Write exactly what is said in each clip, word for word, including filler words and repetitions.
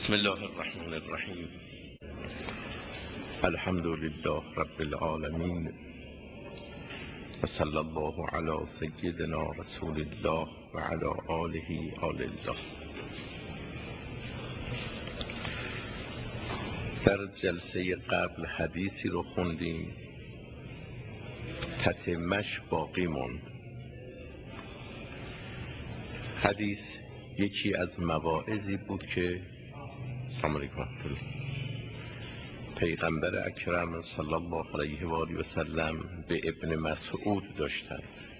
بسم الله الرحمن الرحیم. الحمد لله رب العالمین و صلی الله علی سیدنا رسول الله و علی آله آل الله. در جلسه قبل حدیثی رو خوندیم، تتمش باقی موند. حدیث یکی از مواعظی بود که سلام علیکم پیغمبر اکرم صلی الله علیه و آله و سلم به ابن مسعود داشتند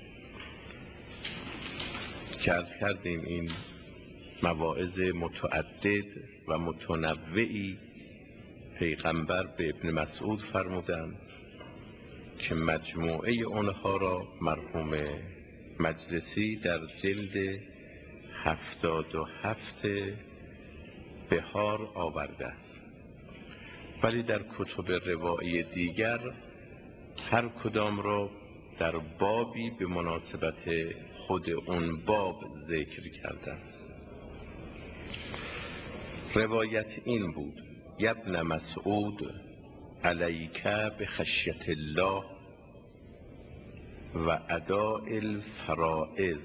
که عرض کردیم این مواعظ متعدد و متنوعی پیغمبر به ابن مسعود فرمودند که مجموعه اونها را مرحوم مجلسی در جلد هفتاد و هفت بهار آورده است، ولی در کتب روایی دیگر هر کدام را در بابی به مناسبت خود اون باب ذکر کردن. روایت این بود: ابن مسعود علیک بخشیة الله و اداء الفرائض،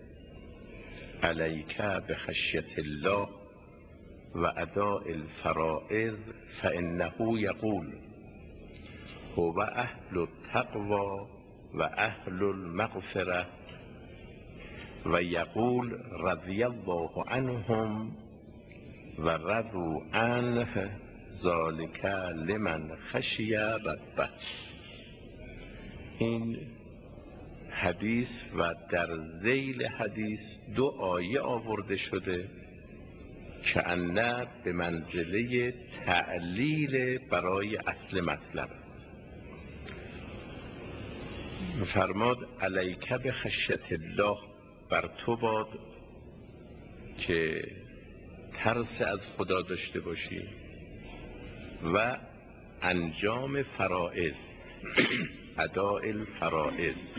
علیک بخشیة الله و اداء الفرائض فانه یقول هو اهل التقوى و اهل المغفرة و یقول رضی الله عنهم و رضوا عنه ذلک لمن خشی ربه. این حدیث و در ذیل حدیث دو آیه آورده شده که انه به منزله تعلیل برای اصل مطلب است. فرماد علیک بخشیة الله، بر تو باد که ترس از خدا داشته باشی و انجام فرائض اداء الفرائض،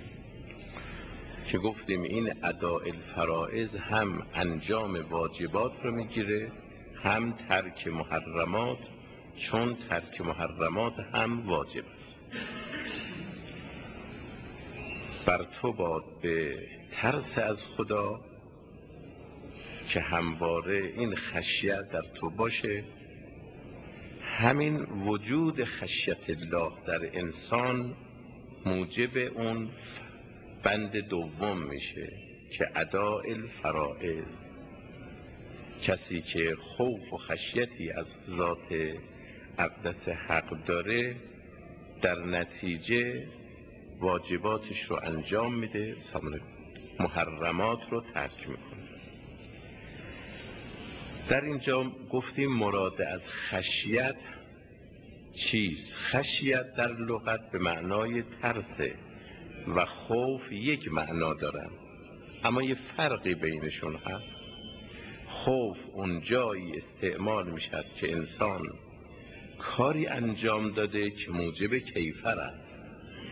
که گفتیم این اداء الفرائض هم انجام واجبات رو میگیره هم ترک محرمات، چون ترک محرمات هم واجب است. بر تو باد به ترس از خدا که همواره این خشیت در تو باشه. همین وجود خشیت الله در انسان موجب اون بند دوم میشه که اداء الفرائض. کسی که خوف و خشیتی از ذات اقدس حق داره در نتیجه واجباتش رو انجام میده، محرمات رو ترک میکنه. در اینجا گفتیم مراد از خشیت چیست؟ خشیت در لغت به معنای ترسه و خوف یک معنا دارن، اما یه فرقی بینشون هست. خوف اون جایی استعمال میشد که انسان کاری انجام داده که موجب کیفر است،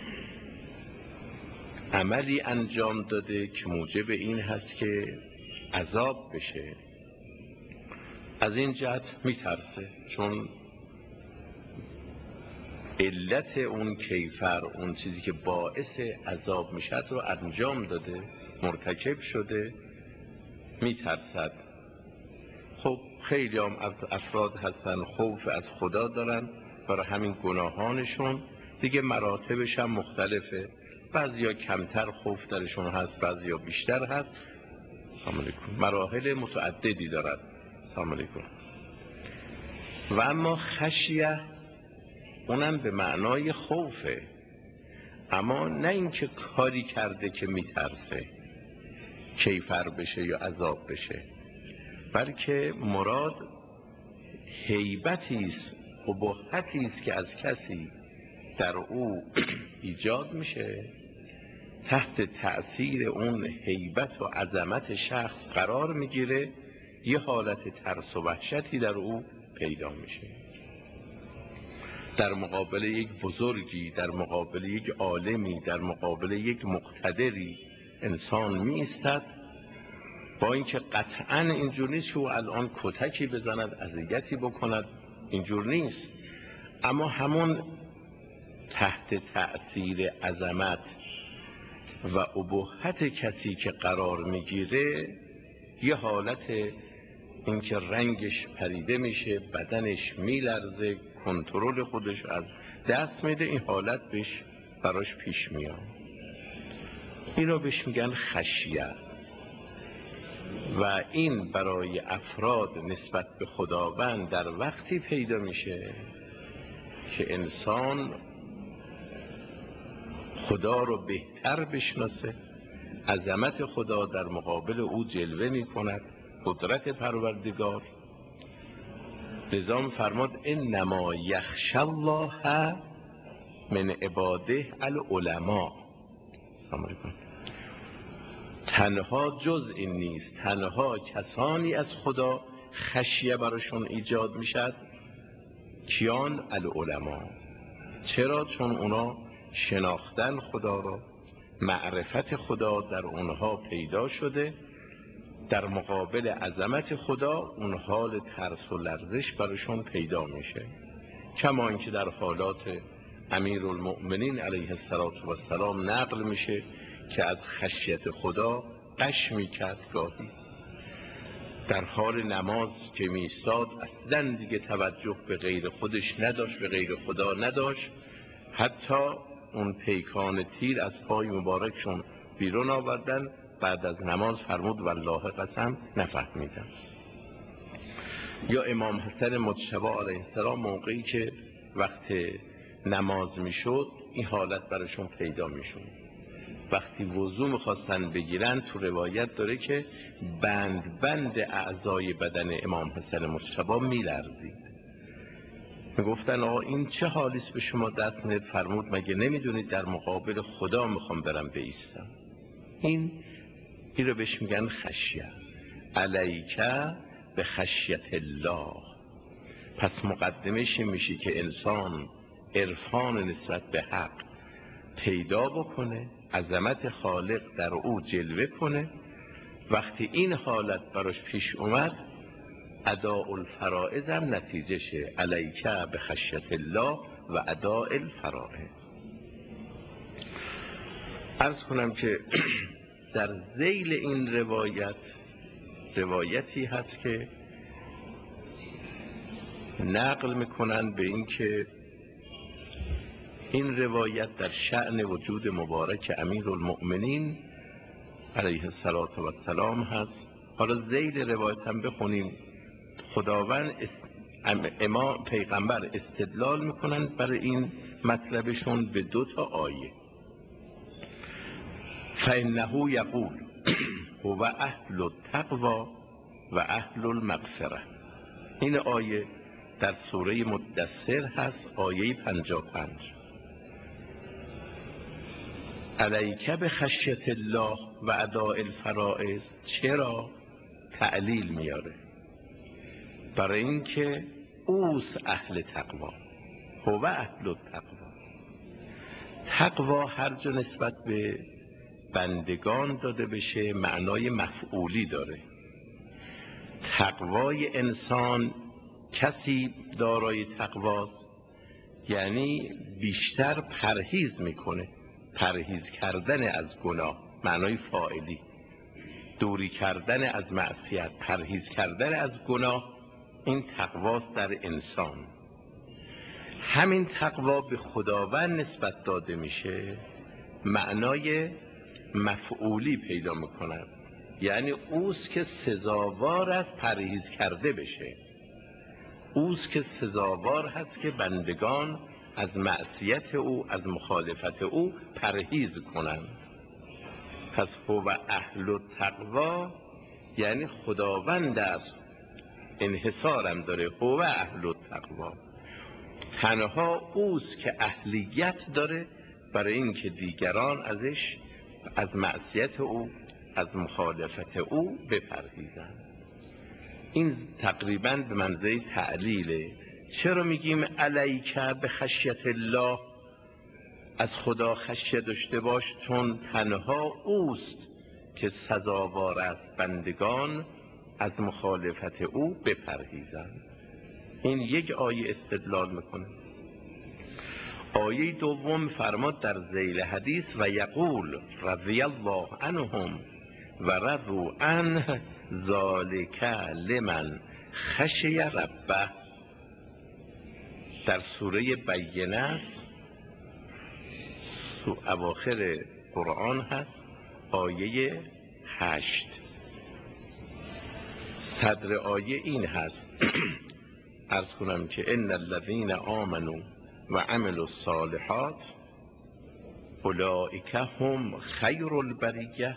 عملی انجام داده که موجب این هست که عذاب بشه. از این جهت میترسه، چون علت اون کیفر، اون چیزی که باعث عذاب میشد رو انجام داده، مرتکب شده، میترسد. خب خیلی هم از افراد هستن خوف از خدا دارن، برای همین گناهانشون دیگه مراتبش هم مختلفه. بعضیا کمتر خوف درشون هست، بعضیا بیشتر هست. سلام علیکم. مراحل متعددی دارد. سلام علیکم. و اما خشیه اونم به معنای خوفه، اما نه اینکه کاری کرده که میترسه کیفر بشه یا عذاب بشه، بلکه مراد هیبتی است، ابهتی است که از کسی در او ایجاد میشه، تحت تأثیر اون هیبت و عظمت شخص قرار میگیره، یه حالت ترس و وحشتی در او پیدا میشه. در مقابل یک بزرگی، در مقابل یک عالمی، در مقابل یک مقتدری انسان می ایستد، با اینکه قطعا اینجور نیست که او الان کتکی بزند، اذیتی بکند، اینجور نیست، اما همون تحت تأثیر عظمت و ابهت کسی که قرار میگیره یه حالت اینکه رنگش پریده میشه، بدنش میلرزه، کنترل خودش از دست میده، این حالت بهش براش پیش میاد. اینو بهش میگن خشیه. و این برای افراد نسبت به خداوند در وقتی پیدا میشه که انسان خدا رو بهتر بشناسه، عظمت خدا در مقابل او جلوه می کند، قدرت پروردگار. لذا فرمود انما یخشی الله من عباده العلماء. سلام علیکم. تنها جز این نیست، تنها کسانی از خدا خشیه براشون ایجاد میشد کیان؟ العلماء. چرا؟ چون اونا شناختن خدا را، معرفت خدا در اونها پیدا شده، در مقابل عظمت خدا اون حال ترس و لرزش براشون پیدا میشه. کما اینکه در حالات امیرالمؤمنین علیه السلام نقل میشه که از خشیت خدا غش میکرد، گاهی در حال نماز که میستاد اصلا دیگه توجه به غیر خودش نداشت، به غیر خدا نداشت، حتی اون پیکان تیر از پای مبارکشون بیرون آوردن، بعد از نماز فرمود والله قسم نفهمیدم. یا امام حسن مجتبی علیه السلام موقعی که وقت نماز میشد این حالت براشون پیدا میشد، وقتی وضو میخواستن بگیرن تو روایت داره که بند بند اعضای بدن امام حسن مجتبی میلرزید. میگفتن آقا این چه حالیست به شما دست میدید؟ فرمود مگه نمیدونید در مقابل خدا میخوام برم بایستم. این این رو بهش میگن خشیه. علیکه به خشیت الله. پس مقدمش میشه که انسان عرفان نسبت به حق پیدا بکنه، عظمت خالق در او جلوه کنه. وقتی این حالت براش پیش اومد اداء الفرائض هم نتیجه شه. علیکه به خشیت الله و اداء الفرائض. عرض کنم که در ذیل این روایت روایتی هست که نقل میکنن به این که این روایت در شأن وجود مبارک امیرالمؤمنین علیه السلام هست. حالا ذیل روایت هم بخونیم. خداوند است... امام پیغمبر استدلال میکنن برای این مطلبشون به دو تا آیه. فإنه یقول هو اهل التقوی و اهل المغفره. این آیه در سوره مدثر هست، آیه پنجاه و پنج. علیکه به خشیت الله و اداء الفرائض. چرا؟ تعلیل میاره برای اینکه اوس اهل تقوا، هو اهل التقوا. تقوا هر جا نسبت به بندگان داده بشه معنای مفعولی داره. تقوای انسان، کسی دارای تقواست یعنی بیشتر پرهیز میکنه، پرهیز کردن از گناه، معنای فاعلی، دوری کردن از معصیت، پرهیز کردن از گناه، این تقواست در انسان. همین تقوا به خداوند نسبت داده میشه، معنای مفعولی پیدا میکند، یعنی اوست که سزاوار از پرهیز کرده بشه، اوست که سزاوار هست که بندگان از معصیت او، از مخالفت او پرهیز کنند. پس هو اهل التقوا یعنی خداوند است، انحصارم داره، هو اهل التقوا. تنها اوست که اهلیت داره برای اینکه دیگران ازش، از معصیت او، از مخالفت او بپرهیزند. این تقریبا به منزله تعلیله. چرا میگیم علیکه به خشیت الله، از خدا خشیه داشته باش؟ چون تنها اوست که سزاوار است بندگان از مخالفت او بپرهیزند. این یک آیه استدلال میکنه. آیه دوم فرماد در ذیل حدیث و یقول رضی الله عنهم و رضوا عنه ذالک لمن خشی ربه. در سوره بینه است، اواخر قرآن هست، آیه هشت. صدر آیه این هست عرض کنم که ان الذین آمنوا و عملوا الصالحات اولئک هم خیر البریه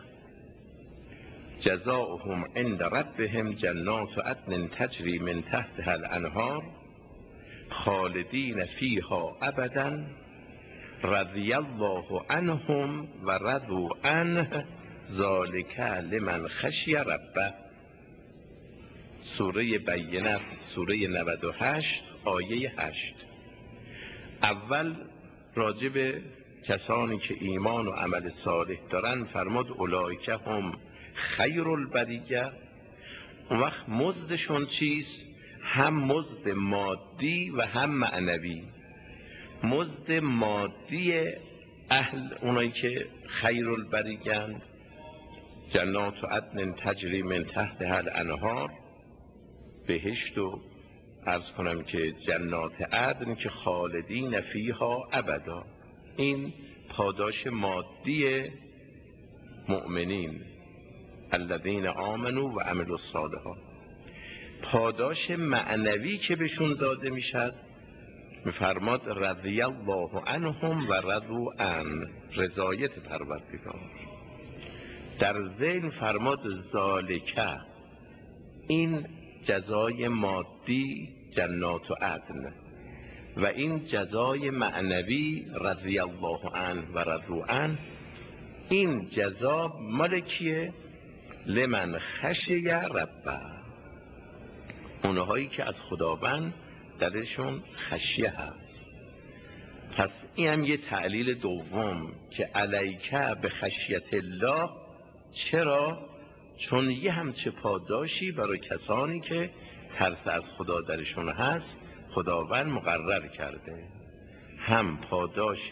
جزاؤهم عند ربهم جنات عدن تجری من تحتها الانهار خالدین فیها ابدا رضی الله عنهم و رضوا عنه ذالک لمن خشی ربه. سوره بینه سوره نود و هشت آیه هشت. اول راجب کسانی که ایمان و عمل صالح دارن فرمود اولئک هم خیر البریه. اون وقت مزدشون چیست؟ هم مزد مادی و هم معنوی. مزد مادی اهل اونایی که خیر البریه جنات عدن تجری من تحتها الانهار، بهشت و عرض کنم که جنات عدن که خالدین فیها ابدا. این پاداش مادی مؤمنین الذین آمنوا و عملوا الصالحات. پاداش معنوی که بهشون داده میشد میفرماد رضی الله عنهم و رضوا عنه، رضایت پروردگار. در ذیل فرماد ذالکه، این جزای مادی جنات و عدن و این جزای معنوی رضی الله عنه و رضوا عنه. این جزا مال کیه؟ لمن خشی ربه، اونهایی که از خداوند درشون خشیه هست. پس این هم یه تعلیل دوم که علیکه به خشیت الله. چرا؟ چون یه همچه پاداشی برای کسانی که ترس از خدا درشون هست خداوند مقرر کرده. هم پاداش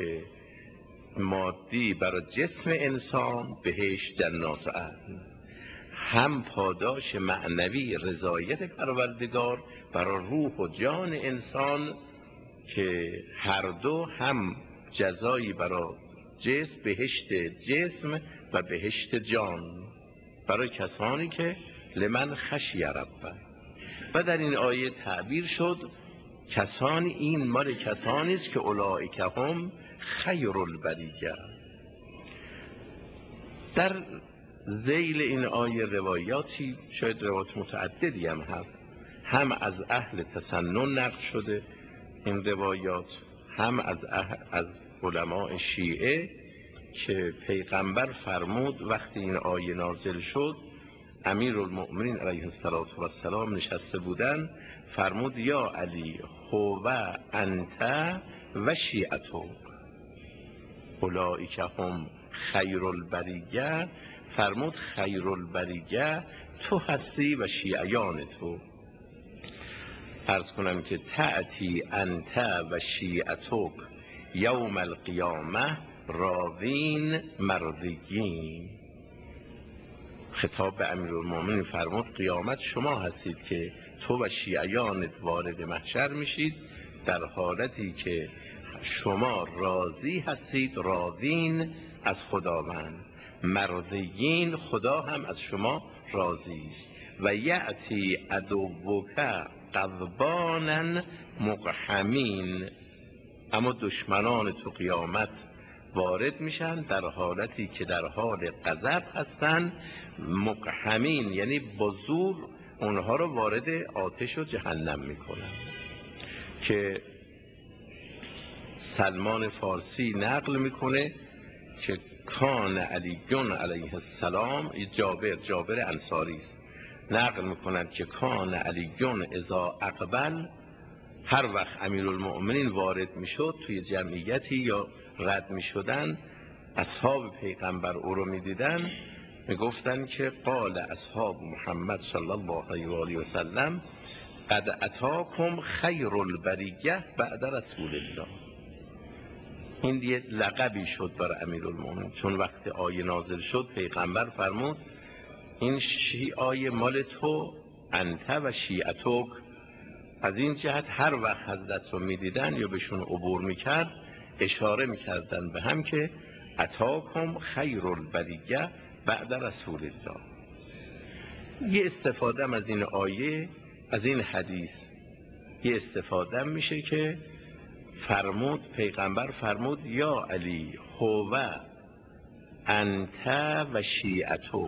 مادی برای جسم انسان بهشت جنات عدن، هم پاداش معنوی رضایت پروردگار برای روح و جان انسان که هر دو هم جزایی برای جسم، بهشت جسم و بهشت جان برای کسانی که لمن خشی ربه. و در این آیه تعبیر شد کسانی، این مال کسانی است که اولئک هم خیر البریه. در ذیل این آیه روایاتی، شاید روایات متعددی هم هست، هم از اهل تسنن نقل شده این روایات، هم از اهل از علماء شیعه که پیغمبر فرمود وقتی این آیه نازل شد امیرالمؤمنین علیه السلام نشسته بودن، فرمود یا علی هو انت و شیعتو اولئک هم خیر البریه. فرمود خیر البریه تو هستی و شیعیان تو. عرض کنم که تأتی انت و شیعتک یوم القیامه راضین مرضیین. خطاب به امیرالمومنین فرمود قیامت شما هستید که تو و شیعیانت وارد محشر میشید در حالتی که شما راضی هستید، راضین از خداوند، مرضیین خدا هم از شما راضی است. و یأتی عدوک غضبانا مقحمین، اما دشمنان تو قیامت وارد میشن در حالتی که در حال غضب هستن، مقحمین یعنی با زور اونها رو وارد آتش و جهنم میکنن. که سلمان فارسی نقل میکنه که کان علیون علیه السلام، جابر جابر انصاری است نقل میکنند که کان علیون اذا اقبل، هر وقت امیرالمؤمنین وارد میشد توی جمعیتی یا رد میشدن، اصحاب پیغمبر او رو میدیدن میگفتن که قال اصحاب محمد صلی الله علیه و آله و سلم قد اتاکم خیر البریه بعد رسول الله. این یه لقبی شد برای امیرالمومنین، چون وقتی آیه نازل شد پیغمبر فرمود این شیعای مال تو انت و شیعتوک. از این جهت هر وقت حضرت رو میدیدن یا بهشون عبور میکرد اشاره میکردن به هم که اتاکم خیر البریه بعد رسول الله. یه استفاده از این آیه، از این حدیث یه استفاده میشه که فرمود پیغمبر فرمود یا علی هو انت و شیعتوک.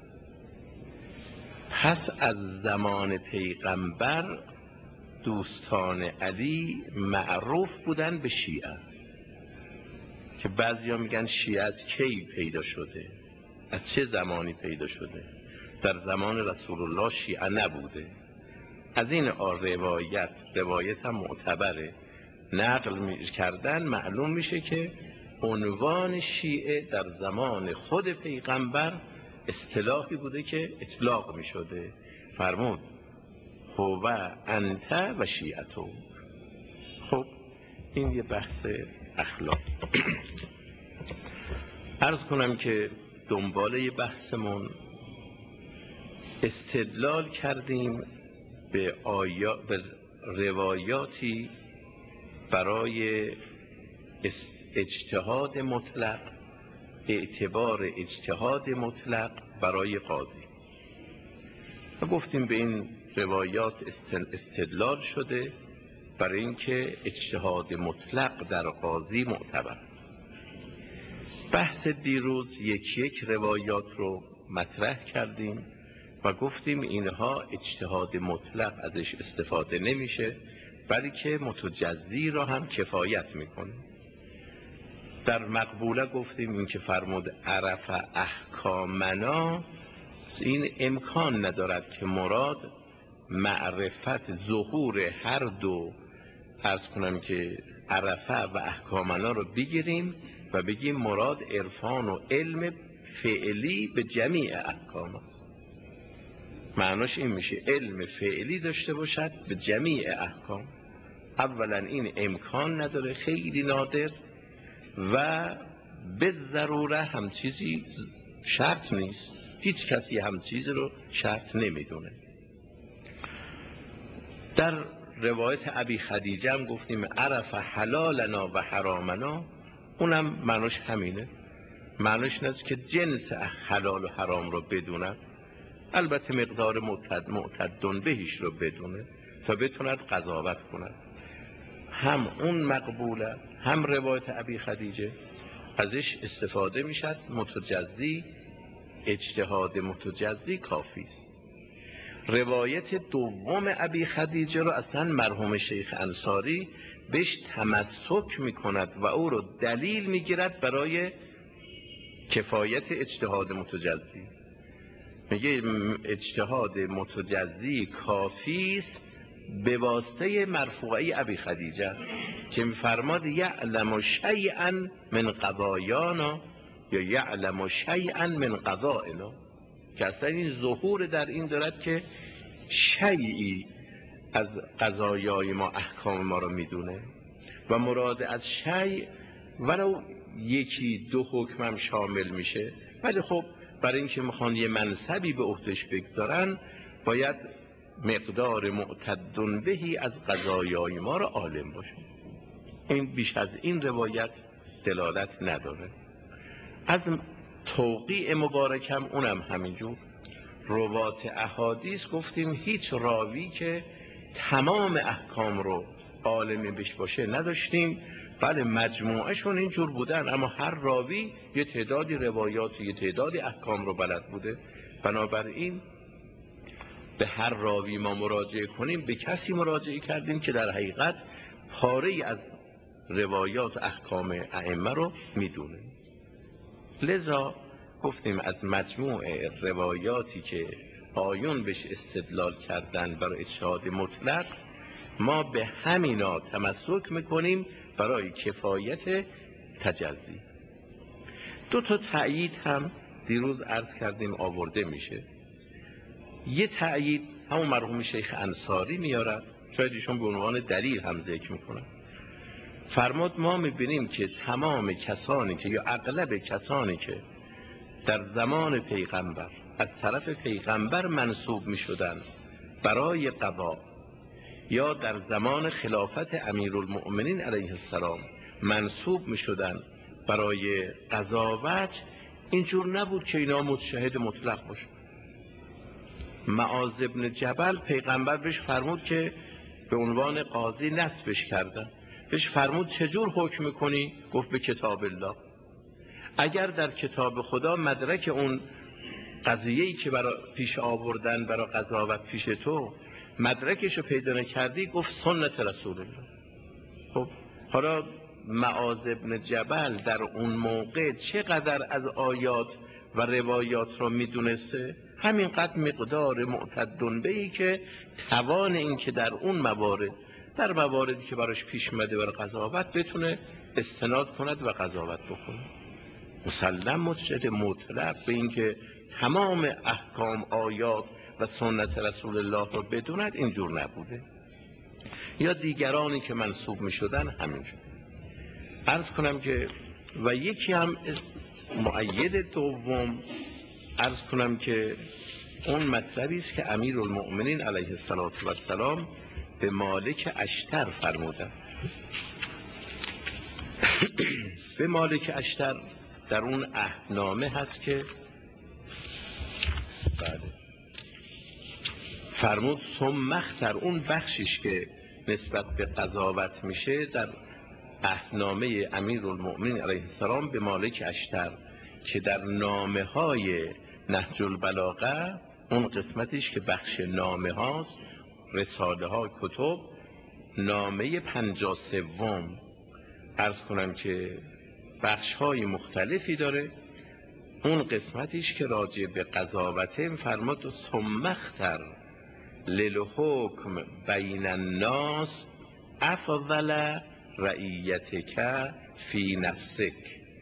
پس از زمان پیغمبر دوستان علی معروف بودن به شیعه، که بعضیا میگن شیعه از کی پیدا شده، از چه زمانی پیدا شده. در زمان رسول الله شیعه نبوده. از این روایت روایت هم معتبره نقل کردن معلوم میشه که عنوان شیعه در زمان خود پیغمبر اصطلاحی بوده که اطلاق میشده. فرمود هو انت و شیعتو. خب این یه بحث اخلاق. عرض کنم که دنباله بحثمون استدلال کردیم به آیا به روایاتی برای اجتهاد مطلق، اعتبار اجتهاد مطلق برای قاضی، و گفتیم به این روایات استدلال شده برای اینکه اجتهاد مطلق در قاضی معتبر است. بحث دیروز یک یک روایات رو مطرح کردیم و گفتیم اینها اجتهاد مطلق ازش استفاده نمیشه، بلکه متجزی را هم کفایت میکنه. در مقبوله گفتیم این که فرمود عرف احکامنا، این امکان ندارد که مراد معرفت ظهور هر دو، عرض کنم که عرفه و احکامنا رو بگیریم و بگیم مراد عرفان و علم فعلی به جمیع احکام است. معناش این میشه علم فعلی داشته باشد به جمیع احکام. اولا این امکان نداره، خیلی نادر، و به ضروره هم چیزی شرط نیست. هیچ کسی هم چیزی رو شرط نمیدونه. در روایت ابی خدیجه هم گفتیم عرف حلالنا و حرامنا، اونم معناش همینه. معناش نیست که جنس حلال و حرام رو بدوند، البته مقدار معتد معتدن بهش رو بدونه تا بتوند قضاوت کند. هم اون مقبوله هم روایت ابی خدیجه ازش استفاده میشد. متجزی، اجتهاد متجزی کافی است. روایت دوم ابی خدیجه رو اصلا مرحوم شیخ انصاری بهش تمسک میکند و او رو دلیل میگیرد برای کفایت اجتهاد متجزی. میگه اجتهاد متجزی کافی است به واسطه مرفوعه ابی خدیجه که میفرماد یعلم شیئا من قضایانا یا یعلم شیئا من قضائنا، که اصلا این ظهور در این دارد که شیئی از قضایای ما احکام ما رو میدونه، و مراد از شیء ولو یکی دو حکم هم شامل میشه، ولی خب برای اینکه میخوان یه منصبی به عهدهش بگذارن باید مقدار معتدن بهی از قضایای ما رو عالم باشه. این بیش از این روایت دلالت نداره. از توقیع مبارکم اونم همینجور. روات احادیث گفتیم هیچ راوی که تمام احکام رو عالمی بش باشه نداشتیم. بله مجموعهشون اینجور بودن، اما هر راوی یه تعدادی روایات یه تعدادی احکام رو بلد بوده. بنابراین به هر راوی ما مراجعه کنیم به کسی مراجعه کردیم که در حقیقت پاره از روایات احکام ائمه رو میدونه. لذا گفتیم از مجموع روایاتی که آیون بهش استدلال کردن برای اجتهاد مطلق ما به همینا تمسک میکنیم برای کفایت تجزی. دو تا تأیید هم دیروز عرض کردیم آورده میشه. یه تأیید همون مرحوم شیخ انصاری میارد، شاید ایشون به عنوان دلیل هم ذکر میکنن. فرمود ما میبینیم که تمام کسانی که یا اغلب کسانی که در زمان پیغمبر از طرف پیغمبر منصوب میشدن برای قضا، یا در زمان خلافت امیرالمؤمنین علیه السلام منصوب میشدن برای قضاوت، اینجور نبود که اینا متشهد مطلق باشه. معاذ بن جبل پیغمبر بهش فرمود که به عنوان قاضی نصبش کردن، بهش فرمود چجور حکم میکنی؟ گفت به کتاب الله. اگر در کتاب خدا مدرک اون قضیه‌ای که برای پیش آوردن برای قضاوت پیش تو مدرکش رو پیدا نکردی، گفت سنت رسول الله. خب حالا معاذ بن جبل در اون موقع چقدر از آیات و روایات رو میدونسته؟ همینقدر مقدار معتدن بهی که توان این که در اون موارد، در مواردی که براش پیش مده برای قضاوت بتونه استناد کند و قضاوت بکنه. مسلم مجتهد مطلق به این که تمام احکام آیات و سنت رسول الله رو بدوند اینجور نبوده. یا دیگرانی که منصوب می شدن همینجور. عرض کنم که و یکی هم مؤید دوم عرض کنم که اون مطلبی است که امیرالمؤمنین علیه السلام به مالک اشتر فرمودن. به مالک اشتر در اون عهدنامه هست که بله فرمود ثم اختر، اون بخشش که نسبت به قضاوت میشه در عهدنامه امیرالمؤمنین علیه السلام به مالک اشتر که در نامه های نهج البلاغه، اون قسمتش که بخش نامه هاست، رساله ها، کتب، نامه پنجاه سوم عرض کنم که بخش های مختلفی داره. اون قسمتش که راجع به قضاوته فرمود ثم اختر للحکم بین الناس افضل رعیتک فی نفسک.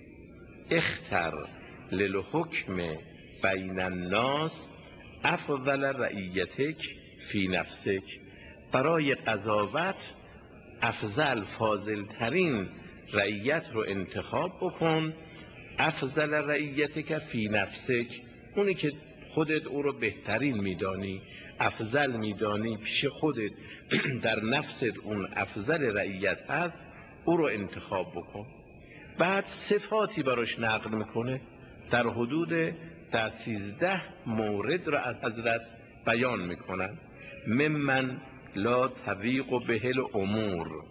اختر للحکم بین الناس افضل رعیتک فی نفسک، برای قضاوت افضل فاضل ترین رعیت رو انتخاب بکن. افضل رعیتک فی نفسک، اونی که خودت او رو بهترین میدانی، افضل میدانی، پیش خودت در نفست اون افضل رعیت هست، او رو انتخاب بکن. بعد صفاتی براش نقل میکنه، در حدود در سیزده مورد را از حضرت بیان میکنن. ممن لا تضیق به الامور،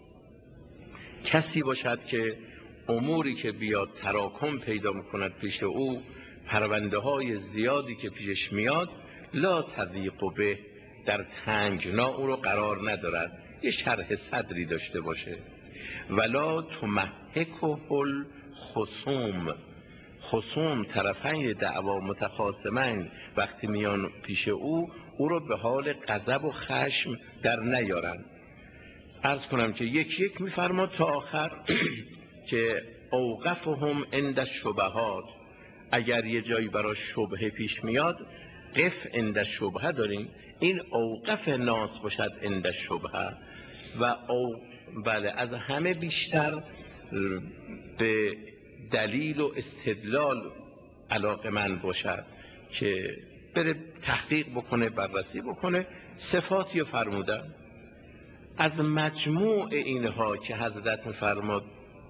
کسی باشد که اموری که بیاد تراکم پیدا میکند پیش او، پرونده های زیادی که پیش میاد، لا تضیق به، در تنگنا او رو قرار ندارد، یه شرح صدری داشته باشه. ولا تمحکه الخصوم، خصوم طرفین دعوا متخاصمین وقتی میان پیش او، او رو به حال غضب و خشم در نیارن. عرض کنم که یک یک میفرماد تا آخر که اوقفهم عند الشبهات، اگر یه جایی برای شبهه پیش میاد، قف عند الشبهه داریم، این اوقف ناس باشد عند الشبهه. و او بله از همه بیشتر به دلیل و استدلال علاقه من باشد که بره تحقیق بکنه، بررسی بکنه. صفاتی فرمودن از مجموع اینها که حضرت فرمود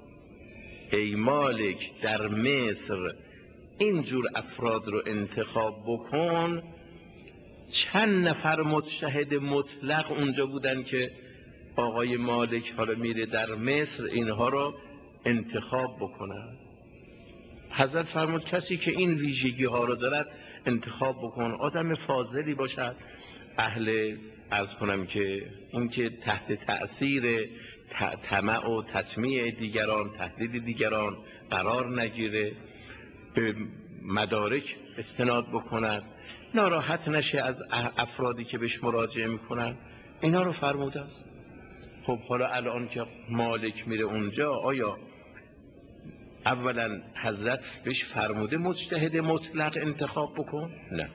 ای مالک در مصر اینجور افراد رو انتخاب بکن، چند نفر مجتهد مطلق اونجا بودن که آقای مالک حالا میره در مصر اینها رو انتخاب بکنن. حضرت فرمود کسی که این ویژگی ها رو دارد انتخاب بکن، آدم فاضلی باشد، اهل عرض کنم که این که تحت تأثیر طمع و تطمیع دیگران، تهدید دیگران قرار نگیره، به مدارک استناد بکند، ناراحت نشه از افرادی که بهش مراجعه میکنن، اینا رو فرموده است. خب حالا الان که مالک میره اونجا، آیا اولا حضرت بهش فرموده مجتهد مطلق انتخاب بکن؟ نه.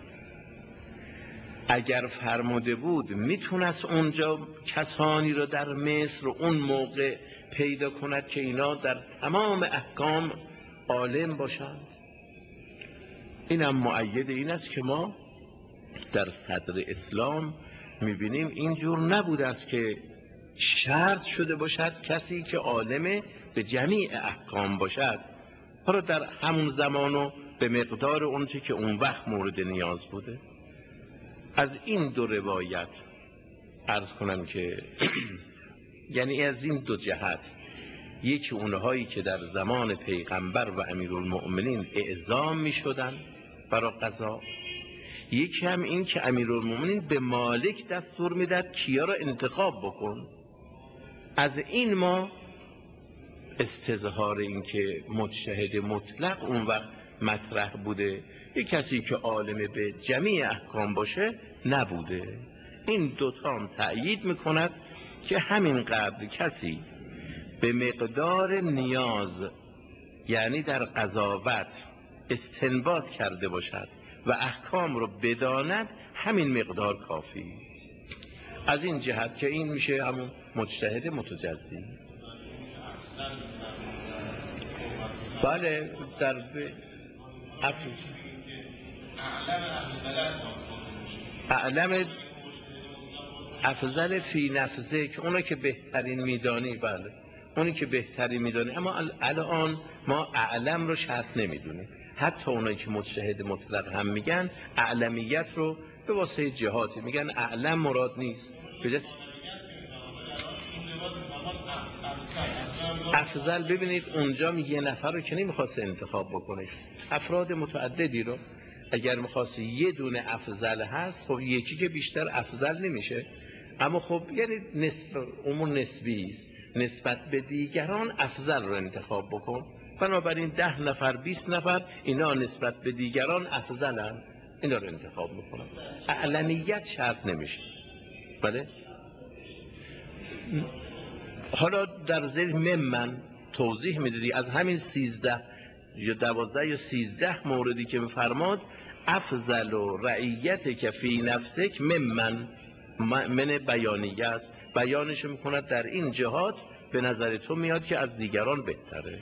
اگر فرموده بود میتونست اونجا کسانی رو در مصر اون موقع پیدا کند که اینا در تمام احکام عالم باشند. اینم مؤید این است که ما در صدر اسلام میبینیم اینجور نبوده است که شرط شده باشد کسی که عالم به جمیع احکام باشد، حالا در همون زمانو به مقدار اونچه که اون وقت مورد نیاز بوده. از این دو روایت عرض کنم که یعنی از این دو جهت، یکی اونهایی که در زمان پیغمبر و امیرالمؤمنین اعزام می شدن برای قضا، یکی هم این که امیرالمؤمنین به مالک دستور میداد کیا را انتخاب بکن. از این ما استظهار این که مجتهد مطلق اون وقت مطرح بوده، یک کسی که عالم به جمیع احکام باشه نبوده. این دوتا هم تأیید میکند که همین قدر کسی به مقدار نیاز یعنی در قضاوت استنباط کرده باشد و احکام رو بداند، همین مقدار کافی است. از این جهت که این میشه همون مجتهد متجزی. بله در اعلم افضل فی نفسه که اونو که بهترین میدانی، بله اونی که بهترین میدانی، اما الان ما اعلم رو شرط نمیدونیم. حتی اونایی که مجتهد مطلق هم میگن اعلمیت رو به واسطه جهاتی میگن، اعلم مراد نیست. افضل ببینید اونجا یه نفر رو که نمیخواست انتخاب بکنه، افراد متعددی رو. اگر میخواست یه دونه افضل هست، خب یکی که بیشتر افضل نمیشه، اما خب یعنی نسب امور نسبی است، نسبت به دیگران افضل رو انتخاب بکن. بنابراین ده نفر بیست نفر اینا نسبت به دیگران افضلن، اینا رو انتخاب میکنن. اعلمیت شرط نمیشه. بله حالا در ذهن من توضیح میدادی از همین سیزده یا دوازده یا سیزده موردی که میفرماد، افضل و رعیت که فی نفسک ممن من بیانیه است، بیانش میکند در این جهات به نظر تو میاد که از دیگران بهتره.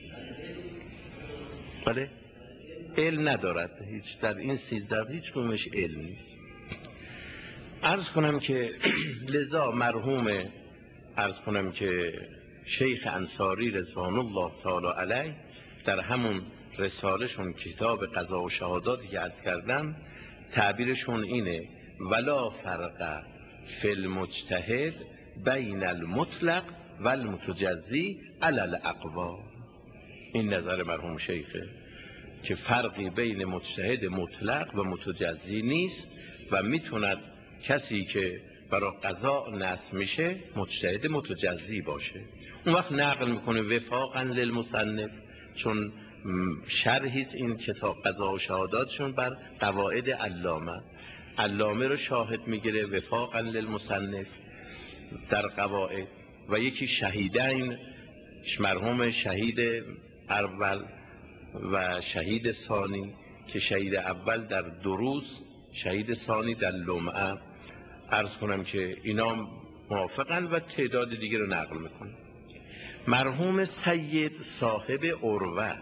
بله علم ندارد هیچ، در این سیزده هیچ کنمش علم نیست. عرض کنم که لذا مرحوم عرض کنم که شیخ انصاری رضوان الله تعالی علیه در همون رسالشون کتاب قضا و شهاداتی که عرض کردم، تعبیرشون اینه: ولا فرق فی المجتهد بین المطلق و المتجزی علی الاقوال. این نظر مرحوم شیخه که فرقی بین مجتهد مطلق و متجزی نیست و میتوند کسی که برای قضا نصب میشه مجتهد متجزی باشه. اون وقت نقل میکنه وفاقا للمصنف، چون شرحیست این کتاب قضا و شهاداتشون بر قواعد علامه، علامه رو شاهد میگیره وفاقا للمصنف در قواعد. و یکی شهیدین، مرحوم شهید اول و شهید ثانی، که شهید اول در دروز، شهید ثانی در لمعه، عرض کنم که اینا موافقن و تعداد دیگه رو نقل میکنن. مرحوم سید صاحب عروه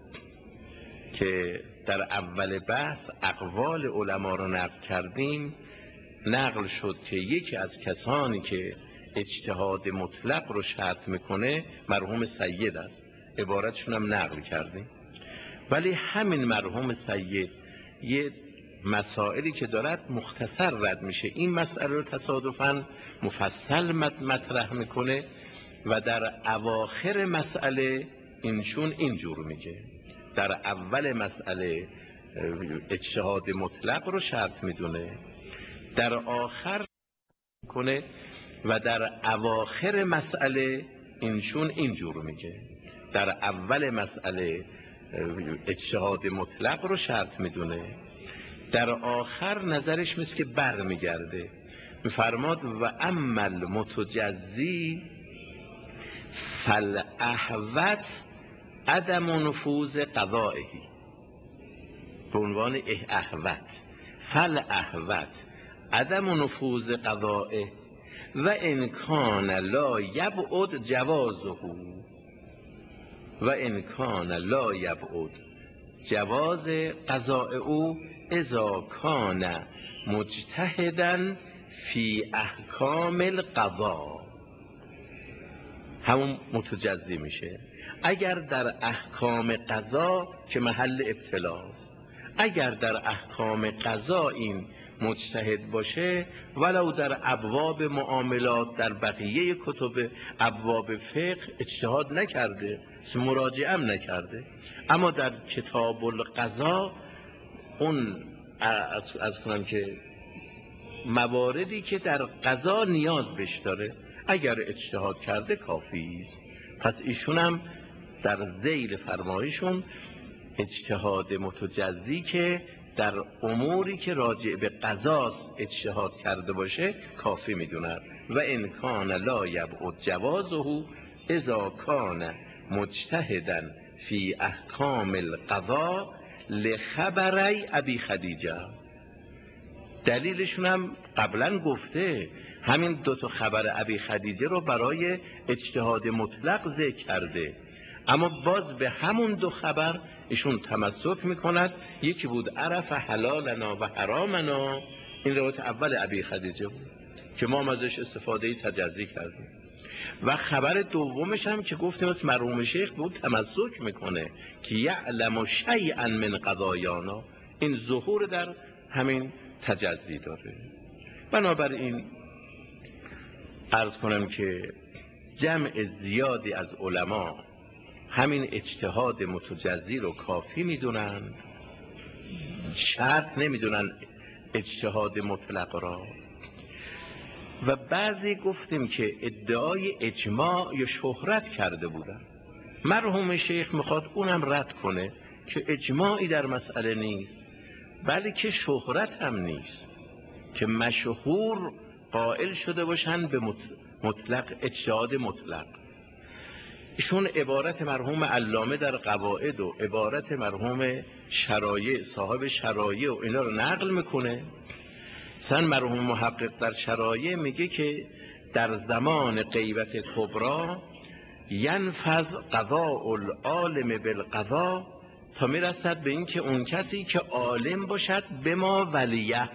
که در اول بحث اقوال علما رو نقل کردیم، نقل شد که یکی از کسانی که اجتهاد مطلق رو شرط میکنه مرحوم سید است، عبارتشون هم نقل کردیم. ولی همین مرحوم سید یه مسائلی که دارد مختصر رد میشه، این مسئله رو تصادفاً مفصل مطرح میکنه و در اواخر مسئله اینشون اینجور میگه: در اول مسئله اجتهاد مطلق رو شرط میدونه، در آخر کنه و در اواخر مسئله اینشون اینجور میگه: در اول مسئله اجتهاد مطلق رو شرط میدونه، در آخر نظرش مثل که بر میگرده، میفرماد و اما المتجزی فالاحوط عدم نفوذ قضائهی به عنوان احوت، فل احوت عدم نفوذ قضائه و امکان لا یبعد جوازه و امکان لا یبعد جواز قضاء او اذا کان مجتهدا فی احکام القضا. همون متجزی میشه اگر در احکام قضا که محل ابتلاست، اگر در احکام قضا این مجتهد باشه ولو در ابواب معاملات در بقیه کتب ابواب فقه اجتهاد نکرده، مراجعه هم نکرده، اما در کتاب القضا اون از کنم که مواردی که در قضا نیاز بهش داره اگر اجتهاد کرده کافی است. پس ایشون هم در ذیل فرمایشون اجتهاد متجزی که در اموری که راجع به قضاست اجتهاد کرده باشه کافی میدونن. و ان کان لا یبعد جوازه اذا کان مجتهدا فی احکام القضا لخبری ابی خدیجه. دلیلشون هم قبلا گفته، همین دو تا خبر ابی خدیجه رو برای اجتهاد مطلق ذکر کرده، اما باز به همون دو خبر ایشون تمسک میکند. یکی بود عرف حلالنا و حرامنا، این روایت اول ابی خدیجه بود که ما ازش استفاده تجزی کردیم، و خبر دومش هم که گفتیم از مرحوم شیخ بود تمسک میکنه که یعلم شیئا من قضایانا، این ظهور در همین تجزی داره. بنابراین عرض کنم که جمع زیادی از علما همین اجتهاد متجزی رو کافی میدونن، شرط نمیدونن اجتهاد مطلق را. و بعضی گفتیم که ادعای اجماع یا شهرت کرده بودن، مرحوم شیخ میخواد اونم رد کنه که اجماعی در مسئله نیست بلکه شهرت هم نیست که مشهور قائل شده باشن به مطلق اجتهاد مطلق. ایشون عبارت مرحوم علامه در قواعد و عبارت مرحوم شرایع صاحب شرایع و اینا رو نقل میکنه. مثلا مرحوم محقق در شرایع میگه که در زمان غیبت کبرا ینفذ قضاء العالم بالقضا، تا میرسد به این که اون کسی که عالم باشد به ما ولیه،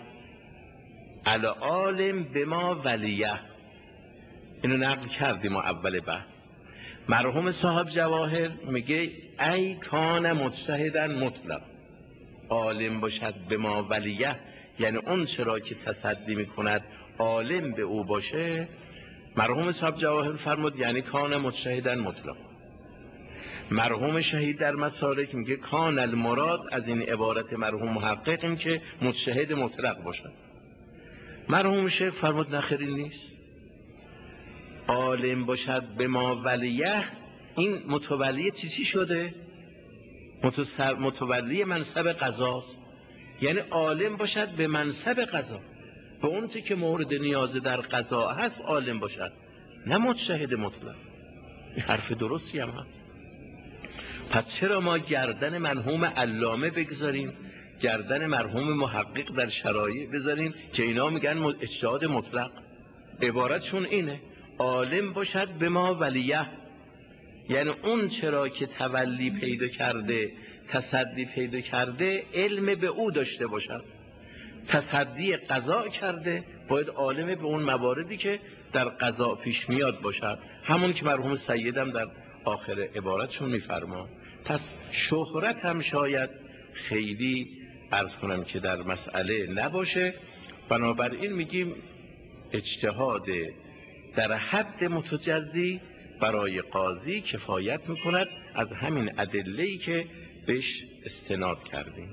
العالم به ما ولیه، اینو نقل کردیم اول بحث. مرحوم صاحب جواهر میگه ای کان مجتهدا مطلق، عالم باشد به ما ولیه یعنی اون چرا که تصدی میکند عالم به او باشه. مرحوم صاحب جواهر فرمود یعنی کان مجتهدا مطلق. مرحوم شهید در مسالک میگه کان المراد از این عبارت مرحوم محقق این که مجتهد مطلق باشد. مرحوم شیخ فرمود نخیری نیست، عالم باشد به ما ولیه، این متولی چی چی شده؟ متولی منصب قضاست، یعنی عالم باشد به منصب قضا، به اون چی که مورد نیاز در قضا هست عالم باشد، نه مجتهد مطلق. این حرف درستی هم هست. پس چرا ما گردن مرحوم علامه بگذاریم، گردن مرحوم محقق در شرایع بذاریم که اینا میگن اجتهاد مطلق؟ عبارتشون اینه عالم باشد به ما ولیه، یعنی اون چرا که تولی پیدا کرده تصدی پیدا کرده علم به او داشته باشد، تصدی قضا کرده باید عالم به اون مواردی که در قضا پیش میاد باشد، همون که مرحوم سیدم در آخر عبارتشون میفرما. پس شهرت هم شاید خیلی عرض کنم که در مسئله نباشه. بنابراین میگیم اجتهاد در حد متجزی برای قاضی کفایت میکند از همین ادله‌ای که بهش استناد کردیم.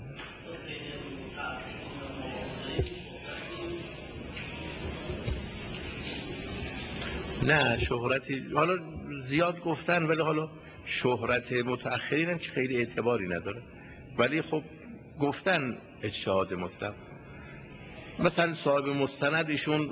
نه شهرتی حالا زیاد گفتن، ولی حالا شهرت متأخرین هم که خیلی اعتباری نداره، ولی خب گفتن اجتهاد مطلق. مثلا صاحب مستند ایشون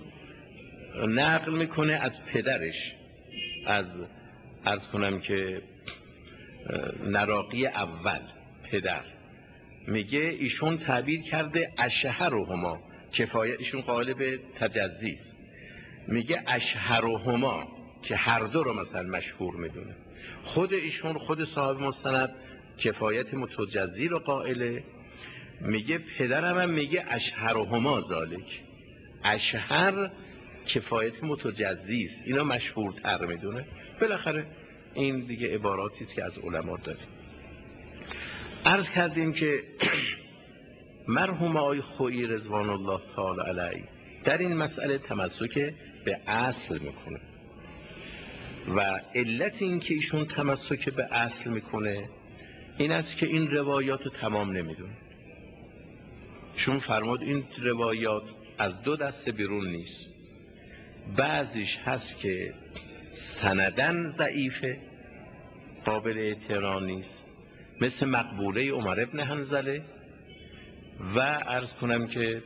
نقل میکنه از پدرش، از عرض کنم که نراقی اول پدر میگه ایشون تعبیر کرده اشهرهما، کفایت، ایشون قائل به تجزی است، میگه اشهرهما که هر دو رو مثلا مشهور میدونه. خود ایشون خود صاحب مستند کفایت متجزی رو قائله، میگه پدرم هم میگه اشهرهما ذالک، اشهر کفایت متجزی است، اینا مشهورتر میدونه. بالاخره این دیگه عباراتی است که از علما داریم. عرض کردیم که مرحوم آقای خویی رضوان الله تعالی علیه در این مسئله تمسک به اصل میکنه و علت این که ایشون تمسک به اصل میکنه این است که این روایات رو تمام نمیدونه. چون فرمود این روایات از دو دسته بیرون نیست، بعضیش هست که سندن ضعیفه قابل اعتراض نیست، مثل مقبوله عمر ابن حنظله، و عرض کنم که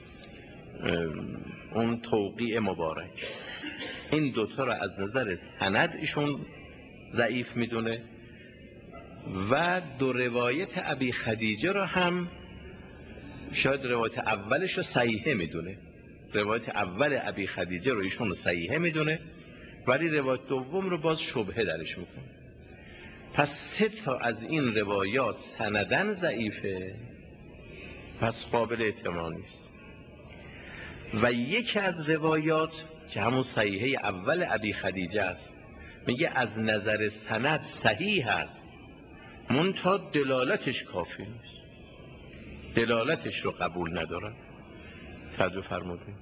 اون توقیع مبارک، این دوتا را از نظر سند ایشون ضعیف میدونه و دو روایت ابی خدیجه را هم شاید روایت اولش رو صحیحه میدونه، روایت اول ابی خدیجه رو ایشون صحیحه میدونه ولی روایت دوم رو باز شبهه درش میکنه. پس سه تا از این روایات سندن ضعیفه، پس قابل اعتماد نیست. و یکی از روایات که همون صحیحه اول ابی خدیجه است میگه از نظر سند صحیح است منتها دلالتش کافی نیست، دلالتش رو قبول ندارن. توجه فرمودید.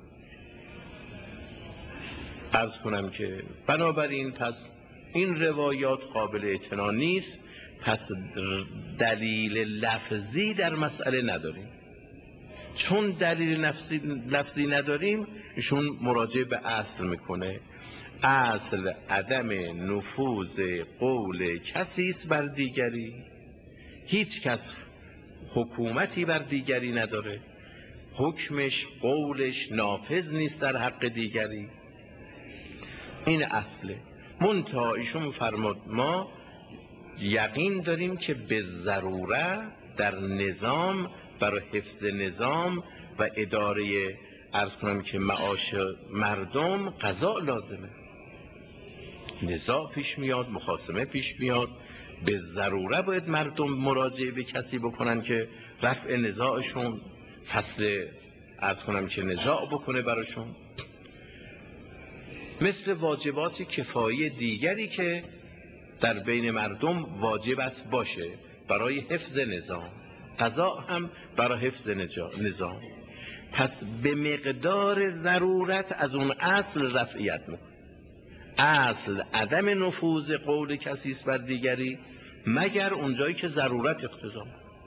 عرض کنم که بنابراین پس این روایات قابل اعتنا نیست، پس دلیل لفظی در مسئله نداریم. چون دلیل لفظی, لفظی نداریم ایشون مراجعه به اصل میکنه. اصل عدم نفوذ قول کسی است بر دیگری، هیچ کس حکومتی بر دیگری نداره، حکمش قولش نافذ نیست در حق دیگری، این اصله. منتها ایشون فرمود ما یقین داریم که به ضروره در نظام برای حفظ نظام و اداره عرض کنم که معاش مردم قضا لازمه، نزاع پیش میاد، مخاصمه پیش میاد، به ضروره باید مردم مراجعه به کسی بکنن که رفع نزاعشون، فصل عرض کنم که نزاع بکنه براشون، مثل واجبات کفایی دیگری که در بین مردم واجب است باشه برای حفظ نظام، قضا هم برای حفظ نظام. پس به مقدار ضرورت از اون اصل رفعیت میکنه. اصل عدم نفوذ قول کسی است بر دیگری مگر اونجایی که ضرورت اقتضا.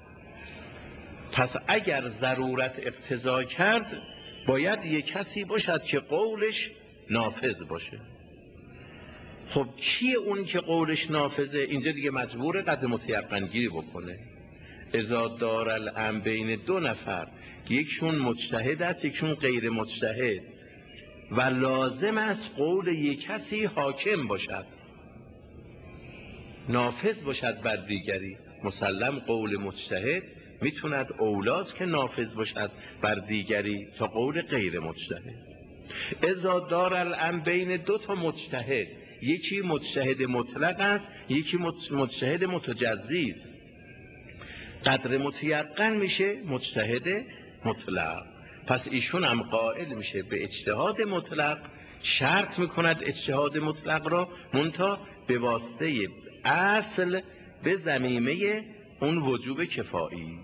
پس اگر ضرورت اقتضا کرد باید یک کسی باشد که قولش نافذ باشه. خب کیه اون که قولش نافذه؟ اینجا دیگه مجبوره قدر متیقن گیری بکنه. اذا دار الامر بین دو نفر، یکشون مجتهد است یکشون غیر مجتهد و لازم است قول یک کسی حاکم باشد، نافذ باشد بر دیگری. مسلم قول مجتهد میتوند اولاست که نافذ باشد بر دیگری تا قول غیر مجتهد. اذا دار الامر بین دو تا مجتهد، یکی مجتهد مطلق است یکی مجتهد متجزی است، قدر متیقن میشه مجتهد مطلق. پس ایشون هم قائل میشه به اجتهاد مطلق، شرط میکند اجتهاد مطلق را منتها به واسطه اصل به ضمیمه اون وجوب کفایی.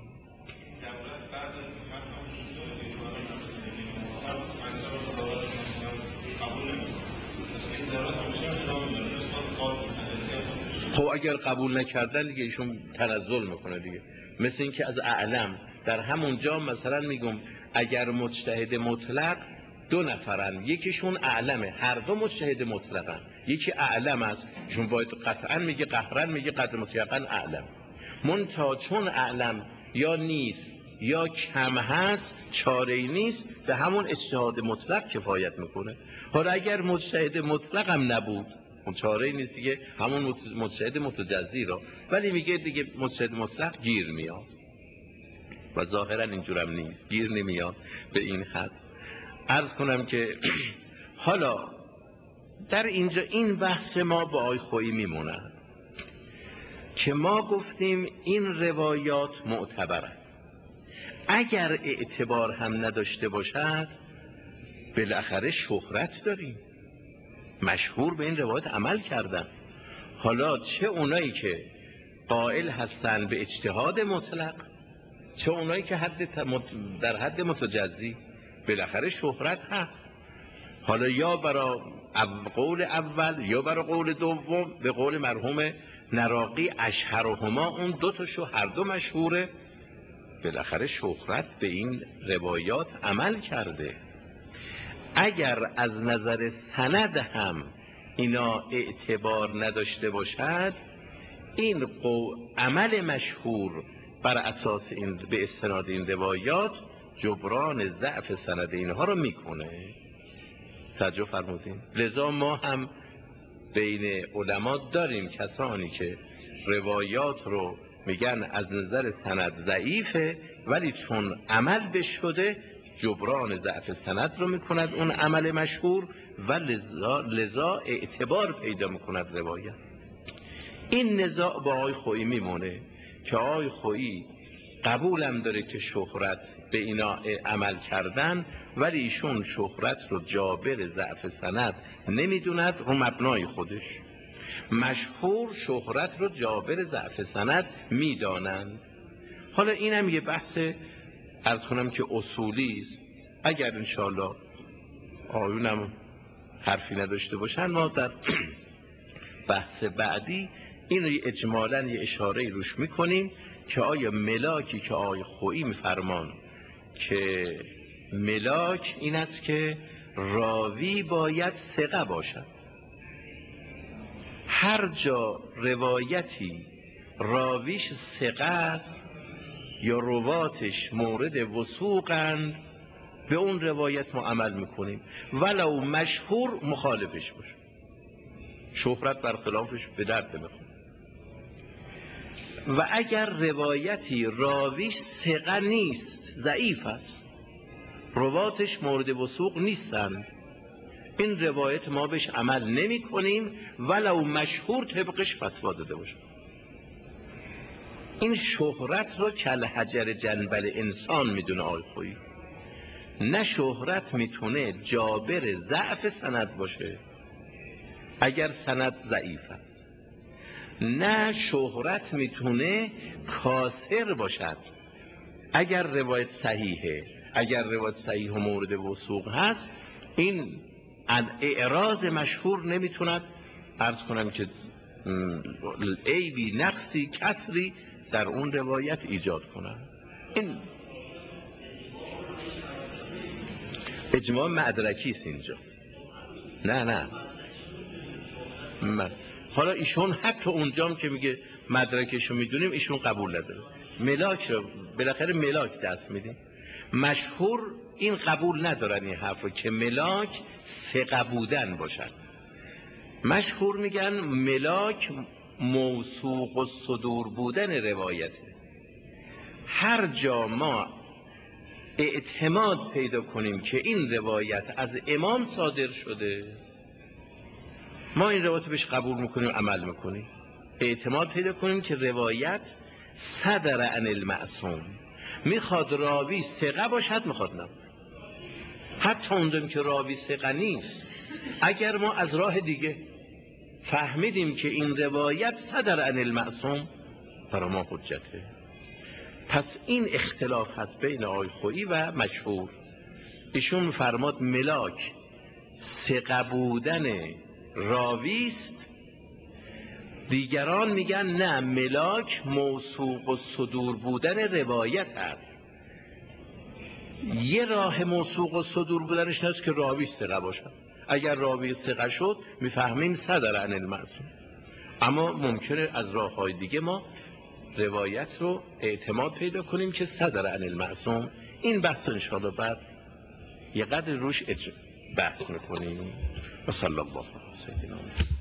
خب اگر قبول نکردن دیگه ایشون تنزل میکنه دیگه. مثل این که از اعلم در همون جا مثلا میگم اگر مجتهد مطلق دو نفرن یکیشون اعلمه، هر دو مجتهد مطلقن، یکی اعلم است ایشون باید قطعا میگه قهرن میگه قدر متیقن اعلم. منتها چون اعلم یا نیست یا کم هست چاره‌ای نیست، به همون اجتهاد مطلق کفایت میکنه. حالا اگر مجتهد مطلق هم نبود اون چاره نیست دیگه، همون مجتهد متجزی را، ولی میگه دیگه مجتهد مطلق گیر میاد و ظاهرا اینجورم نیست، گیر نمیاد به این حد. عرض کنم که حالا در اینجا این بحث ما با آقای خویی میمونه که ما گفتیم این روایات معتبر است، اگر اعتبار هم نداشته باشد بالاخره شهرت داریم، مشهور به این روایت عمل کردن. حالا چه اونایی که قائل هستن به اجتهاد مطلق، چه اونایی که حد در حد متجزی، بالاخره شهرت هست. حالا یا برای قول اول یا برای قول دوم، به قول مرحوم نراقی اشهرهما، اون دو تاشو هر دو مشهوره، بالاخره شهرت به این روایات عمل کرده. اگر از نظر سند هم اینا اعتبار نداشته باشد، این عمل مشهور بر اساس این به استناد این روایات جبران ضعف سند اینها رو میکنه. توجه فرمودین؟ لذا ما هم بین علما داریم کسانی که روایات رو میگن از نظر سند ضعیفه، ولی چون عمل بش شده جبران ضعف سند رو میکند اون عمل مشهور، و لذا, لذا اعتبار پیدا میکند روایت. این نزاع با آقای خویی میمونه که آقای خویی قبولم داره که شهرت به اینا عمل کردن، ولی ایشون شهرت رو جابر ضعف سند نمیدوند رو مبنای خودش. مشهور شهرت رو جابر ضعف سند میدانند. حالا اینم یه بحث عرض کنم که اصولی است. اگر انشاءالله آیونم حرفی نداشته باشن، ما در بحث بعدی این رو اجمالاً یه اشاره روش میکنیم که آیا ملاکی که آقای خویی میفرمان که ملاک این است که راوی باید ثقه باشد. هر جا روایتی راویش ثقه است یا رواتش مورد وثوقند، به اون روایت ما عمل میکنیم، ولو مشهور مخالفش باشه، شهرت برخلافش به درد نمیخوره. و اگر روایتی راویش ثقه نیست، ضعیف است، رواتش مورد وثوق نیستند، این روایت ما بهش عمل نمی کنیم ولو مشهور طبقش فتوا داده باشه. این شهرت رو کل حجر جنبل انسان میدونه آقای خویی. نه شهرت میتونه جابر ضعف سند باشه اگر سند ضعیف است، نه شهرت میتونه کاسر باشد اگر روایت صحیحه. اگر روایت صحیح و مورد وثوق هست، این اعراض مشهور نمیتوند عرض کنم که عیبی، نقصی، کسری در اون روایت ایجاد کنند. این اجماع مدرکی است اینجا. نه نه من. حالا ایشون حتی اونجام که میگه مدرکشو میدونیم، ایشون قبول نداره. ملاک رو بالاخره ملاک دست میدیم. مشهور این قبول ندارن این حرف رو که ملاک ثقه بودن باشد. مشهور میگن ملاک موثوق و صدور بودن روایته. هر جا ما اعتماد پیدا کنیم که این روایت از امام صادر شده، ما این روایت بهش قبول میکنیم، عمل میکنیم. اعتماد پیدا کنیم که روایت صدر عن المعصوم، میخواد راوی ثقه باشد، میخواد نه. حتی اونجا که راوی ثقه نیست، اگر ما از راه دیگه فهمیدیم که این روایت صدر عن المعصوم، برای ما حجته. پس این اختلاف هست بین آقای خویی و مشهور. ایشون فرماد ملاک ثقه بودن راویست، دیگران میگن نه، ملاک موثوق و صدور بودن روایت است. یه راه موثوق و صدور بودنش هست که راوی ثقه باشد. اگر راوی ثقه شد میفهمیم صدر عن المعصوم. اما ممکنه از راه های دیگه ما روایت رو اعتماد پیدا کنیم که صدر عن المعصوم. این بحث انشاءالله بعد یه قدر روش بحث میکنیم. و صلی الله علیه و سیدنا